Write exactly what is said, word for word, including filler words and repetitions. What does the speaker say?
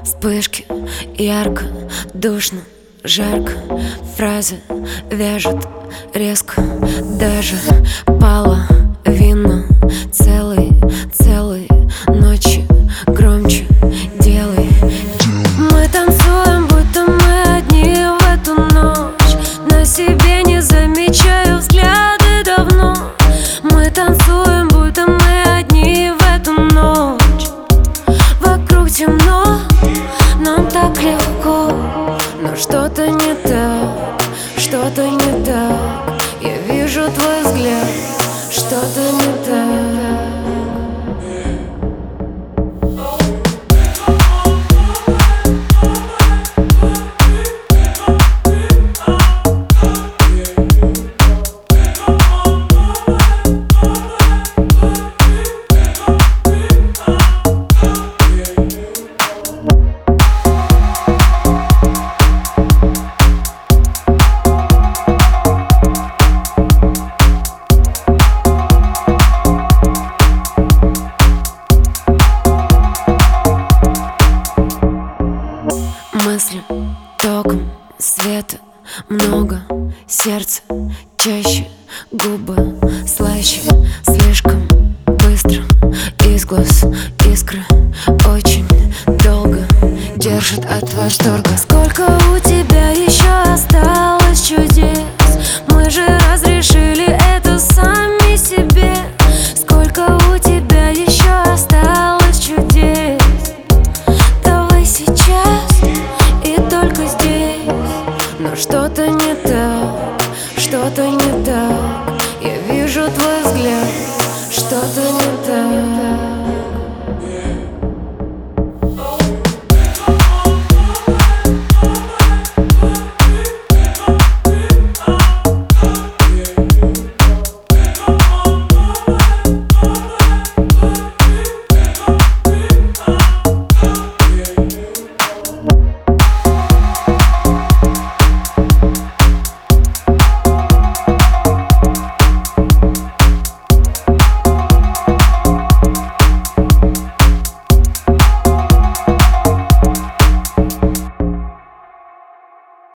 Вспышки, ярко, душно, жарко. Фразы вяжут резко. Даже половина целой, целой ночи громче делай. Мы танцуем, будто мы одни в эту ночь. На себе не замечаю взгляды давно. Мы танцуем, будто мы одни в эту ночь. Вокруг темно, нам так легко. Но что-то не так, что-то не так. Я вижу твой взгляд, что-то не так. Мысли током света много, сердце чаще, губы слаще. Слишком быстро из глаз искры, очень долго держит от восторга. Сколько у тебя еще осталось чудес? Мы же разрешили это сами себе. Сколько у тебя еще осталось чудес? Давай сейчас и только здесь. Но что-то не так, что-то не так. Я вижу твой взгляд, что-то не так.